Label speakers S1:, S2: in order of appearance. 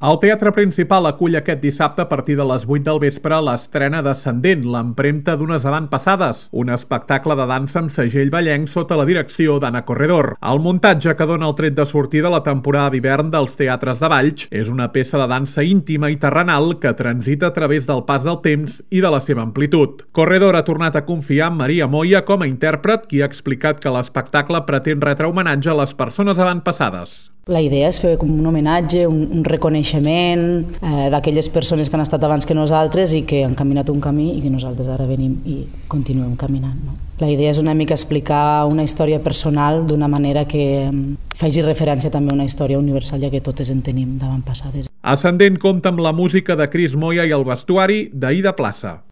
S1: El Teatre Principal acull aquest dissabte a partir de les 8 del vespre l'estrena d'Ascendent, l'empremta d'unes avantpassades, un espectacle de dansa amb segell ballenc sota la direcció d'Anna Corredor. El muntatge que dona el tret de sortida a la temporada d'hivern dels teatres de Valls és una peça de dansa íntima i terrenal que transita a través del pas del temps i de la seva amplitud. Corredor ha tornat a confiar en Maria Moya com a intèrpret, qui ha explicat que l'espectacle pretén retre homenatge a les persones avantpassades.
S2: La idea és fer com un homenatge, un reconeixement d'aquelles persones que han estat abans que nosaltres i que han caminat un camí i que nosaltres ara venim i continuem caminant. No? La idea és una mica explicar una història personal d'una manera que faci referència també a una història universal, ja que totes en tenim d'avantpassades.
S1: Ascendent compta amb la música de Cris Moya i el vestuari d'Aida Plaça.